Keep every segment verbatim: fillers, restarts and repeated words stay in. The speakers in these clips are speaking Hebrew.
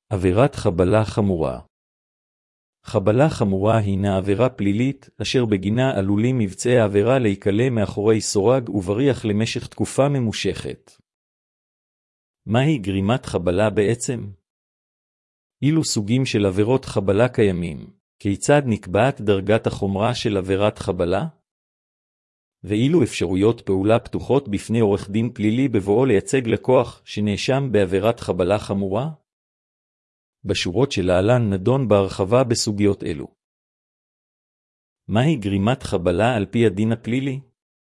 עבירת חבלה חמורה. חבלה חמורה הינה עבירה פלילית, אשר בגינה עלולים מבצעי העבירה להיקלע מאחורי סורג ובריח למשך תקופה ממושכת. מהי גרימת חבלה בעצם? אילו סוגים של עבירות חבלה קיימים? כיצד נקבעת דרגת החומרה של עבירת חבלה? ואילו אפשרויות פעולה פתוחות בפני עורך דין פלילי בבואו לייצג לקוח שנאשם בעבירת חבלה חמורה? בשורות שלהלן נדון בהרחבה בסוגיות אלו. מהי גרימת חבלה על פי הדין הפלילי?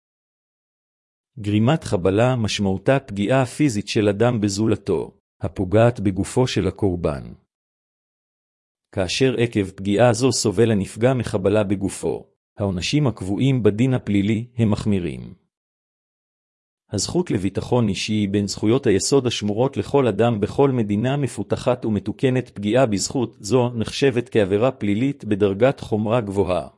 גרימת חבלה משמעותה פגיעה פיזית של אדם בזולתו, הפוגעת בגופו של הקורבן. כאשר עקב פגיעה זו סובל הנפגע מחבלה בגופו, העונשים הקבועים בדין הפלילי הם מחמירים. הזכות לביטחון אישי היא בין זכויות היסוד השמורות לכל אדם בכל מדינה מפותחת ומתוקנת. פגיעה בזכות זו נחשבת כעבירה פלילית בדרגת חומרה גבוהה.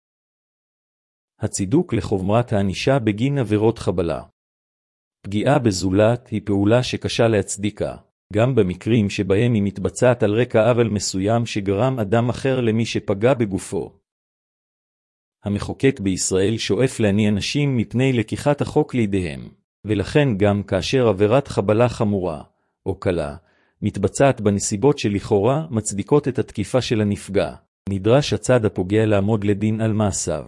הצידוק לחומרת הענישה בגין עבירות חבלה. פגיעה בזולת היא פעולה שקשה להצדיקה, גם במקרים שבהם היא מתבצעת על רקע עוול מסוים שגרם אדם אחר למי שפגע בגופו. המחוקק בישראל שואף להניא אנשים מפני לקיחת החוק לידיהם, ולכן גם כאשר עבירת חבלה חמורה, או קלה, מתבצעת בנסיבות שלכאורה מצדיקות את התקיפה של הנפגע, נדרש הצד הפוגע לעמוד לדין על מעשיו.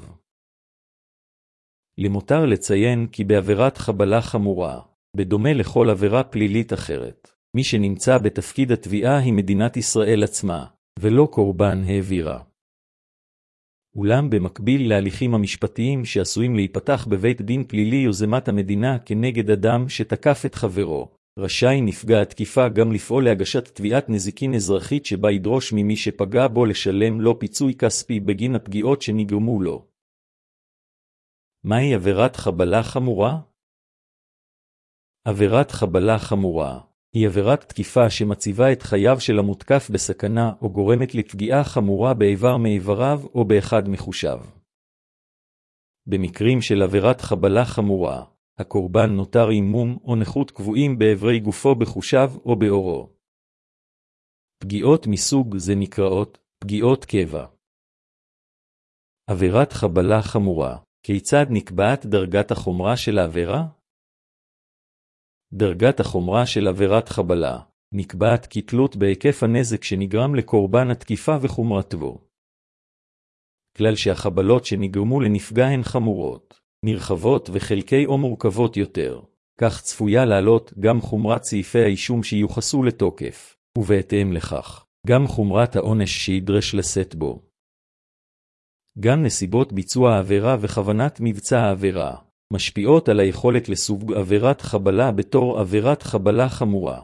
למותר לציין כי בעבירת חבלה חמורה, בדומה לכל עבירה פלילית אחרת, מי שנמצא בתפקיד התביעה היא מדינת ישראל עצמה, ולא קורבן העבירה. אולם במקביל להליכים המשפטיים שעשויים להיפתח בבית דין פלילי יוזמת המדינה כנגד אדם שתקף את חברו, רשאי נפגע התקיפה גם לפעול להגשת תביעת נזיקין אזרחית שבה ידרוש ממי שפגע בו לשלם לו פיצוי כספי בגין הפגיעות שנגרמו לו. מהי עבירת חבלה חמורה? עבירת חבלה חמורה היא עבירת תקיפה שמציבה את חייו של המותקף בסכנה או גורמת לפגיעה חמורה באיבר מאיבריו או באחד מחושיו. במקרים של עבירת חבלה חמורה, הקורבן נותר עם מום או נכות קבועים באיברי גופו, בחושיו או באורו. פגיעות מסוג זה נקראות פגיעות קבע. עבירת חבלה חמורה, כיצד נקבעת דרגת החומרה של העבירה? דרגת החומרה של עבירת חבלה נקבעת כתלות בהיקף הנזק שנגרם לקורבן התקיפה וחומרתו. כלל שהחבלות שנגרמו לנפגע הן חמורות, נרחבות וחלקי או מורכבות יותר, כך צפויה לעלות גם חומרת סעיפי האישום שיוחסו לתוקף, ובהתאם לכך, גם חומרת העונש שידרש לשאת בו. גם נסיבות ביצוע העבירה וכוונת מבצע העבירה משפיעות על היכולת לסוג עבירת חבלה בתור עבירת חבלה חמורה.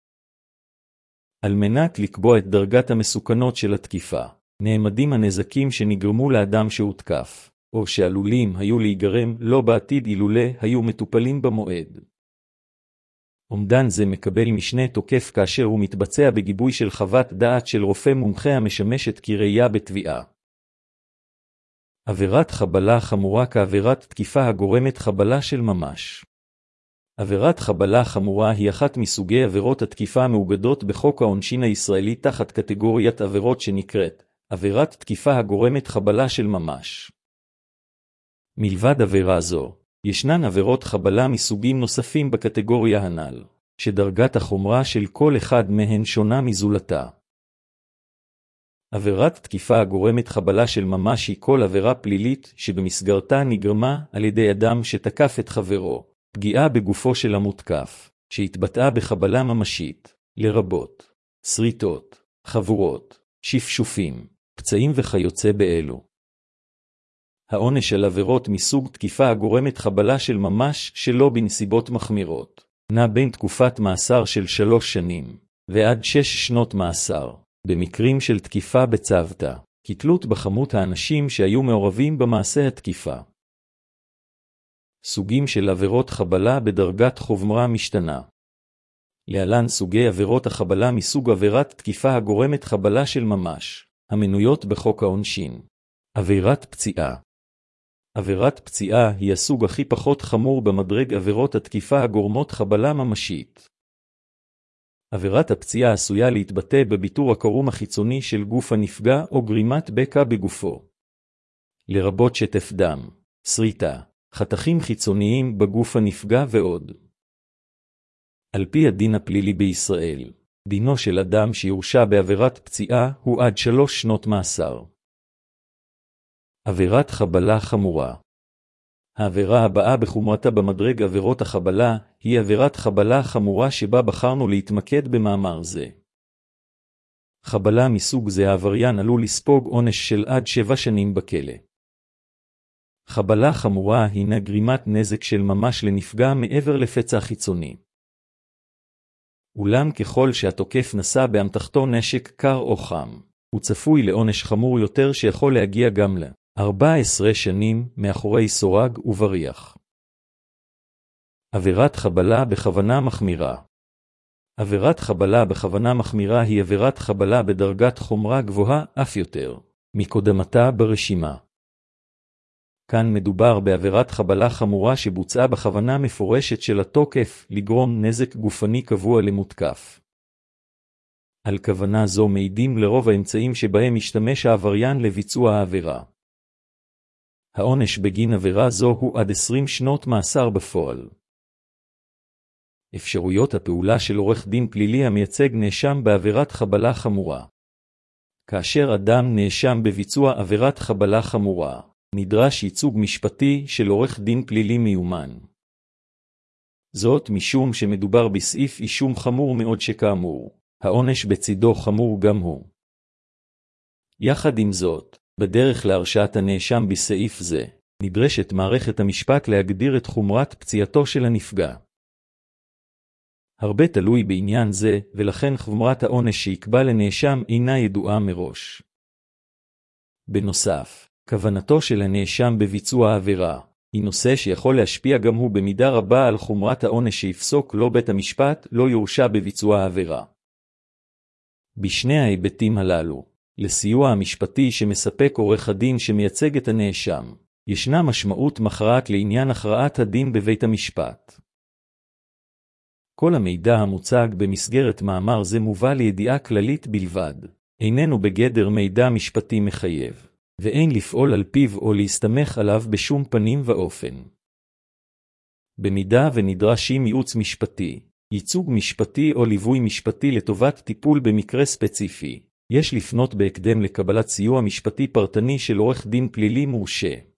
על מנת לקבוע את דרגת המסוכנות של התקיפה, נעמדים הנזקים שנגרמו לאדם שהותקף, או שעלולים היו להיגרם לא בעתיד אילולא היו מטופלים במועד. אומדן זה מקבל משנה תוקף כאשר הוא מתבצע בגיבוי של חוות דעת של רופא מומחה המשמשת כראיה בתביעה. עבירת חבלה חמורה כעבירת תקיפה הגורמת חבלה של ממש. עבירת חבלה חמורה היא אחת מסוגי עבירות התקיפה המאוגדות בחוק העונשין הישראלי תחת קטגוריית עבירות שנקראת עבירת תקיפה הגורמת חבלה של ממש. מלבד עבירה זו, ישנן עבירות חבלה מסוגים נוספים בקטגוריה הנ"ל, שדרגת החומרה של כל אחד מהן שונה מזולתה. עבירת תקיפה הגורמת חבלה של ממש היא כל עבירה פלילית שבמסגרתה נגרמה על ידי אדם שתקף את חברו, פגיעה בגופו של המותקף, שהתבטאה בחבלה ממשית, לרבות שריטות, חבורות, שפשופים, פצעים וכיוצא באלו. העונש על עבירות מסוג תקיפה הגורמת חבלה של ממש שלא בנסיבות מחמירות, נע בין תקופת מאסר של שלוש שנים ועד שש שנות מאסר. במקרים של תקיפה בצוותא, כתלות בכמות האנשים שהיו מעורבים במעשה התקיפה. סוגים של עבירות חבלה בדרגת חומרה משתנה. להלן סוגי עבירות החבלה מסוג עבירת תקיפה הגורמת חבלה של ממש, המנויות בחוק העונשין. עבירת פציעה. עבירת פציעה היא הסוג הכי פחות חמור במדרג עבירות התקיפה הגורמות חבלה ממשית. עבירת הפציעה עשויה להתבטא בביתור הקרום החיצוני של גוף הנפגע או גרימת בקע בגופו, לרבות שטף דם, שריטה, חתכים חיצוניים בגוף הנפגע ועוד. על פי הדין הפלילי בישראל, דינו של אדם שיורשע בעבירת פציעה הוא עד שלוש שנות מאסר. עבירת חבלה חמורה. העבירה הבאה בחומרתה במדרג עבירות החבלה היא עבירת חבלה חמורה שבה בחרנו להתמקד במאמר זה. חבלה מסוג זה העבריין עלול לספוג עונש של עד שבע שנים בכלא. חבלה חמורה הינה גרימת נזק של ממש לנפגע מעבר לפצע חיצוני. אולם ככל שהתוקף נשא באמתחתו נשק קר או חם, הוא צפוי לעונש חמור יותר שיכול להגיע גם ל-ארבע עשרה שנים מאחורי סורג ובריח. עבירת חבלה בכוונה מחמירה. עבירת חבלה בכוונה מחמירה היא עבירת חבלה בדרגת חומרה גבוהה אף יותר מקודמתה ברשימה. כאן מדובר בעבירת חבלה חמורה שבוצעה בכוונה מפורשת של התוקף לגרום נזק גופני קבוע למותקף. על כוונה זו מעידים לרוב האמצעים שבהם משתמש העבריין לביצוע העבירה. העונש בגין עבירה זו הוא עד עשרים שנות מאסר בפועל. אפשרויות הפעולה של עורך דין פלילי המייצג נאשם בעבירת חבלה חמורה. כאשר אדם נאשם בביצוע עבירת חבלה חמורה, נדרש ייצוג משפטי של עורך דין פלילי מיומן. זאת משום שמדובר בסעיף אישום חמור מאוד שכאמור, העונש בצידו חמור גם הוא. יחד עם זאת, בדרך להרשעת הנאשם בסעיף זה, נדרשת מערכת המשפט להגדיר את חומרת פציעתו של הנפגע. הרבה תלוי בעניין זה, ולכן חומרת העונש שיקבע לנאשם אינה ידועה מראש. בנוסף, כוונתו של הנאשם בביצוע העבירה היא נושא שיכול להשפיע גם הוא במידה רבה על חומרת העונש שיפסוק לו בית המשפט לא יורשע בביצוע העבירה. בשני ההיבטים הללו, לסיוע המשפטי שמספק עורך הדין שמייצג את הנאשם, ישנה משמעות מכרעת לעניין הכרעת הדין בבית המשפט. כל המידע המוצג במסגרת מאמר זה מובא לידיעה כללית בלבד, איננו בגדר מידע משפטי מחייב, ואין לפעול על פיו או להסתמך עליו בשום פנים ואופן. במידה ונדרשים ייעוץ משפטי, ייצוג משפטי או ליווי משפטי לטובת טיפול במקרה ספציפי, יש לפנות בהקדם לקבלת סיוע משפטי פרטני של עורך דין פלילי מורשה.